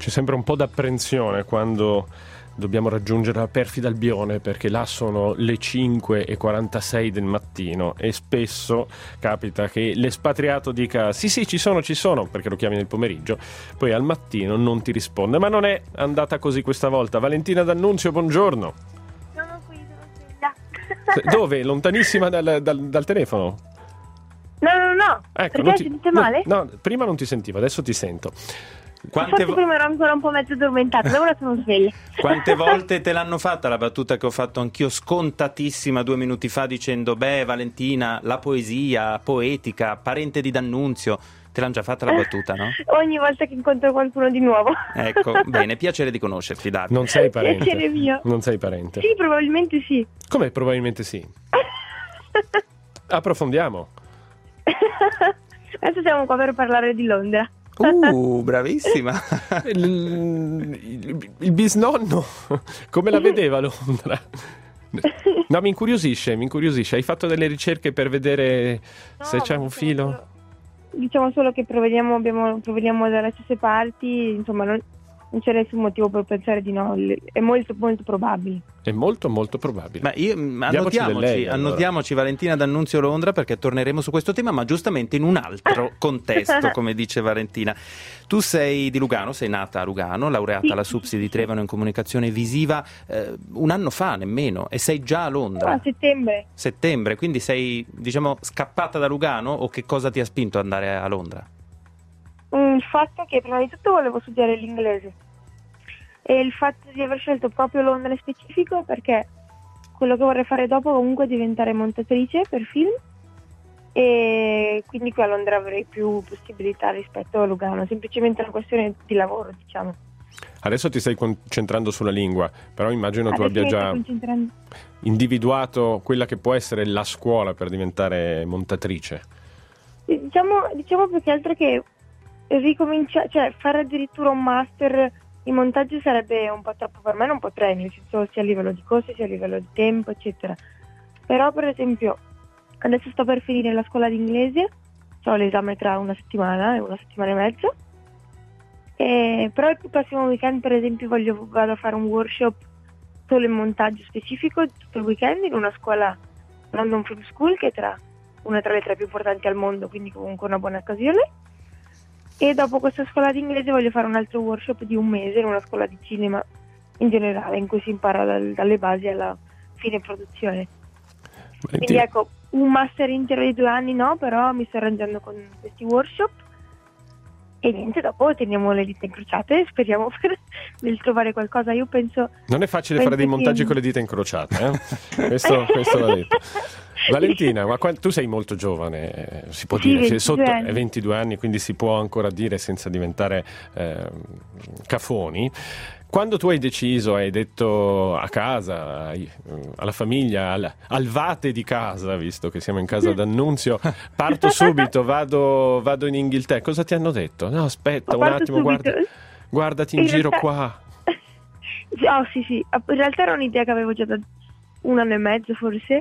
C'è sempre un po' d'apprensione quando dobbiamo raggiungere la perfida Albione, perché là sono le 5:46 del mattino e spesso capita che l'espatriato dica sì ci sono, perché lo chiami nel pomeriggio, poi al mattino non ti risponde. Ma non è andata così questa volta. Valentina D'Annunzio, buongiorno. Sono qui, sono sveglia. Dove? Lontanissima dal telefono? No. Ecco, Perché sentite male? No, prima non ti sentivo, adesso ti sento. Forse prima ero ancora un po' mezzo addormentata, ora sono sveglia. Quante volte te l'hanno fatta la battuta che ho fatto anch'io, scontatissima 2 minuti fa, dicendo Valentina, la poesia, poetica, parente di D'Annunzio. Te l'hanno già fatta la battuta, no? Ogni volta che incontro qualcuno di nuovo. Ecco, bene, piacere di conoscerti, Davide. Non sei parente. Piacere mio. Non sei parente. Sì, probabilmente sì. Come probabilmente sì? Approfondiamo. Adesso siamo qua per parlare di Londra. Bravissima. Il bisnonno, come la vedeva Londra? No, mi incuriosisce. Hai fatto delle ricerche per vedere se c'è un filo? Diciamo solo che proveniamo dalle stesse parti, insomma non c'è nessun motivo per pensare di no, è molto molto probabile. È molto molto probabile. Ma annotiamoci Valentina D'Annunzio Londra, perché torneremo su questo tema, ma giustamente in un altro contesto, come dice Valentina. Tu sei di Lugano, sei nata a Lugano, laureata alla SUPSI di Trevano in comunicazione visiva un anno fa nemmeno, e sei già a Londra. A settembre, quindi sei, diciamo, scappata da Lugano, o che cosa ti ha spinto ad andare a Londra? Il fatto che prima di tutto volevo studiare l'inglese, e il fatto di aver scelto proprio Londra in specifico perché quello che vorrei fare dopo comunque è diventare montatrice per film, e quindi qui a Londra avrei più possibilità rispetto a Lugano, semplicemente una questione di lavoro, diciamo. Adesso ti stai concentrando sulla lingua, però immagino tu abbia già individuato quella che può essere la scuola per diventare montatrice. Diciamo più che altro che ricominciare, cioè fare addirittura un master in montaggio sarebbe un po' troppo per me, non potrei, nel senso sia a livello di costi sia a livello di tempo, eccetera. Però per esempio adesso sto per finire la scuola di inglese, ho l'esame tra una settimana e mezza, però il prossimo weekend per esempio vado a fare un workshop solo in montaggio specifico tutto il weekend in una scuola, London Film School, che è una tra le 3 più importanti al mondo, quindi comunque una buona occasione. E dopo questa scuola di inglese voglio fare un altro workshop di un mese in una scuola di cinema in generale, in cui si impara dalle basi alla fine produzione. Quindi ecco, un master intero di 2 anni no, però mi sto arrangiando con questi workshop, e niente, dopo teniamo le dita incrociate e speriamo di trovare qualcosa. Io penso... Non è facile fare dei montaggi con le dita incrociate, questo va detto. Valentina, ma tu sei molto giovane, si può dire, sei sotto 22 anni, quindi si può ancora dire senza diventare cafoni. Quando tu hai deciso, hai detto a casa, alla famiglia, al vate di casa, visto che siamo in casa d'Annunzio, parto subito, vado in Inghilterra, cosa ti hanno detto? No, aspetta un attimo, guardati in giro qua. Sì, in realtà era un'idea che avevo già da 1 anno e mezzo forse,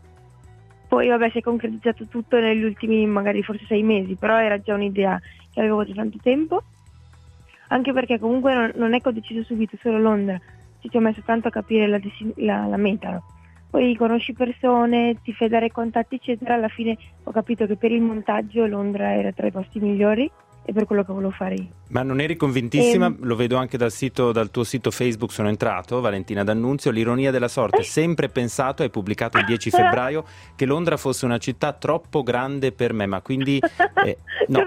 poi vabbè si è concretizzato tutto negli ultimi magari forse 6 mesi, però era già un'idea che avevo da tanto tempo. Anche perché comunque non è che ho deciso subito solo Londra, ci ho messo tanto a capire la meta, no? Poi conosci persone, ti fai dare contatti eccetera, alla fine ho capito che per il montaggio Londra era tra i posti migliori e per quello che volevo fare io. Ma non eri convintissima? Lo vedo anche dal tuo sito Facebook, sono entrato, Valentina D'Annunzio, l'ironia della sorte, sempre pensato, hai pubblicato il 10 febbraio, che Londra fosse una città troppo grande per me, ma quindi... no.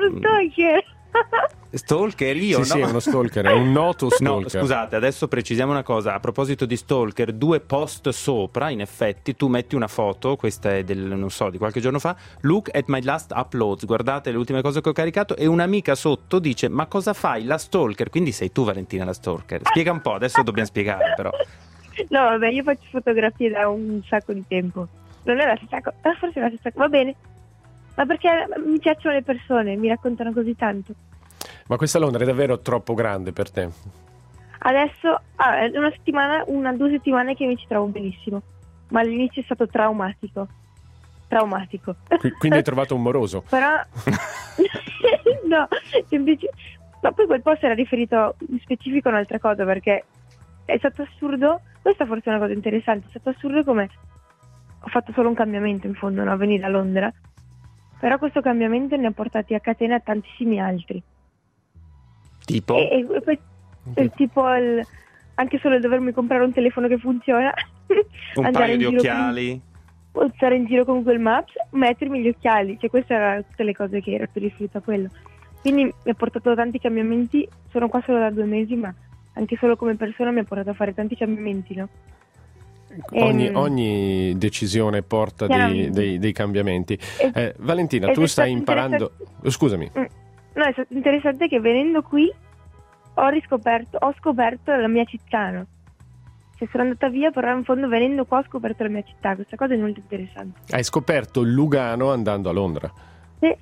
Stalker io, no? Sì, è uno stalker, è un noto stalker. No, scusate, adesso precisiamo una cosa. A proposito di stalker, 2 post sopra, in effetti, tu metti una foto, questa è di qualche giorno fa, look at my last uploads, guardate le ultime cose che ho caricato, e un'amica sotto dice, ma cosa fai, la stalker? Quindi sei tu, Valentina, la stalker. Spiega un po', adesso dobbiamo spiegare, però. No, vabbè, io faccio fotografie da un sacco di tempo. Non è la stessa cosa, forse è la stessa cosa, va bene. Ma perché mi piacciono le persone, mi raccontano così tanto. Ma questa Londra è davvero troppo grande per te? Adesso è 2 settimane che mi ci trovo benissimo, ma all'inizio è stato traumatico. Quindi hai trovato un moroso? Però no, No, poi quel post era riferito in specifico a un'altra cosa, perché è stato assurdo, questa forse è una cosa interessante, è stato assurdo come ho fatto solo un cambiamento in fondo, no? Venire a Londra, però questo cambiamento ne ha portati a catena tantissimi altri. Tipo? E poi tipo anche solo il dovermi comprare un telefono che funziona, Un paio di occhiali. Stare in giro con Google Maps, mettermi gli occhiali, cioè queste erano tutte le cose che ero più riferita a quello. Quindi mi ha portato tanti cambiamenti, sono qua solo da 2 mesi, ma anche solo come persona mi ha portato a fare tanti cambiamenti, no? Ogni decisione porta dei cambiamenti. Valentina, tu stai imparando... Scusami. No, è stato interessante che venendo qui ho scoperto la mia città, no? Cioè sono andata via, però in fondo venendo qua ho scoperto la mia città, questa cosa è molto interessante. Hai scoperto Lugano andando a Londra? Sì.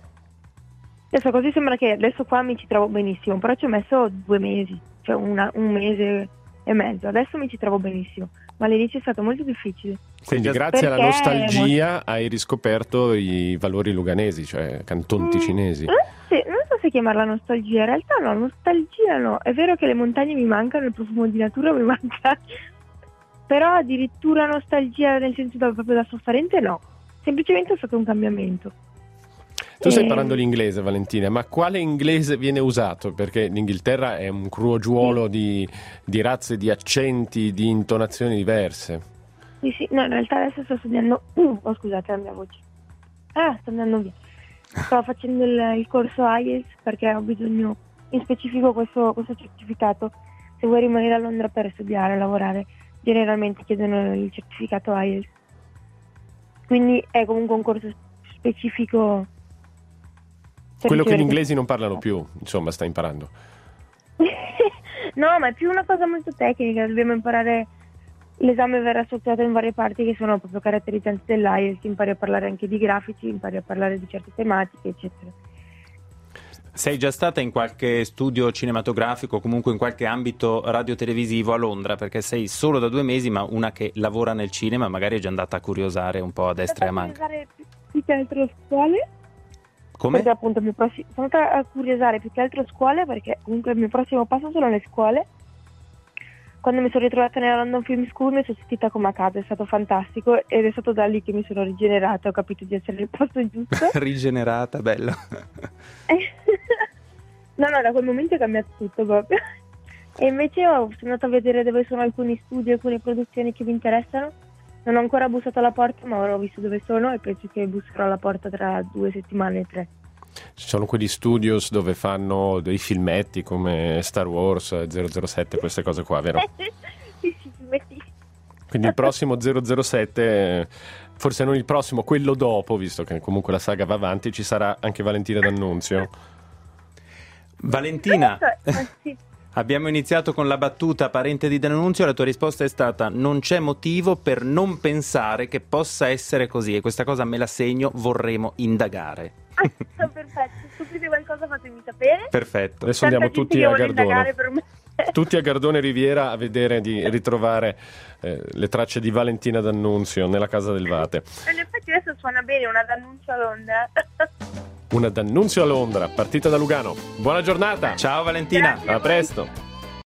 Adesso così sembra che adesso qua mi ci trovo benissimo, però ci ho messo 2 mesi, cioè un mese e mezzo, adesso mi ci trovo benissimo, ma all'inizio è stato molto difficile. Quindi grazie alla nostalgia hai riscoperto i valori luganesi, cioè canton ticinesi. Non so se chiamarla nostalgia, in realtà no, nostalgia no, è vero che le montagne mi mancano, il profumo di natura mi manca, però addirittura nostalgia nel senso proprio da sofferente no, semplicemente è stato un cambiamento. Tu stai parlando l'inglese, Valentina, ma quale inglese viene usato? Perché l'Inghilterra è un crogiuolo di razze, di accenti, di intonazioni diverse. Sì, no, in realtà adesso sto studiando... Oh, scusate la mia voce. Sto andando via. Sto facendo il corso IELTS perché ho bisogno, in specifico questo certificato. Se vuoi rimanere a Londra per studiare, lavorare, generalmente chiedono il certificato IELTS. Quindi è comunque un corso specifico... Quello che gli inglesi non parlano più, insomma, sta imparando. No, ma è più una cosa molto tecnica, dobbiamo imparare, l'esame verrà associato in varie parti che sono proprio caratterizzanti dell'IELTS, impari a parlare anche di grafici, impari a parlare di certe tematiche, eccetera. Sei già stata in qualche studio cinematografico o comunque in qualche ambito radiotelevisivo a Londra? Perché sei solo da 2 mesi, ma una che lavora nel cinema magari è già andata a curiosare un po' a destra e a manca. Più che altro scuole. Come? Perché appunto sono andata a curiosare più che altro scuole, perché comunque il mio prossimo passo sono le scuole. Quando mi sono ritrovata nella London Film School mi sono sentita come a casa, è stato fantastico ed è stato da lì che mi sono rigenerata, ho capito di essere nel posto giusto. Rigenerata, bello. No, da quel momento è cambiato tutto proprio. E invece sono andata a vedere dove sono alcuni studi, alcune produzioni che mi interessano. Non ho ancora bussato alla porta, ma ora ho visto dove sono e penso che busserò alla porta tra 2 settimane, 3. Ci sono quegli studios dove fanno dei filmetti come Star Wars, 007, queste cose qua, vero? Sì, filmetti. Quindi il prossimo 007, forse non il prossimo, quello dopo, visto che comunque la saga va avanti, ci sarà anche Valentina D'Annunzio. Valentina, sì. Abbiamo iniziato con la battuta parente di D'Annunzio, la tua risposta è stata: non c'è motivo per non pensare che possa essere così, e questa cosa me la segno, vorremo indagare. Perfetto, se scoprite qualcosa fatemi sapere. Perfetto. Adesso andiamo tutti a Gardone. Tutti a Gardone Riviera a vedere di ritrovare le tracce di Valentina D'Annunzio nella casa del Vate. In effetti adesso suona bene una D'Annunzio a Londra. Una D'Annunzio a Londra, partita da Lugano. Buona giornata. Ciao Valentina. Grazie. A presto.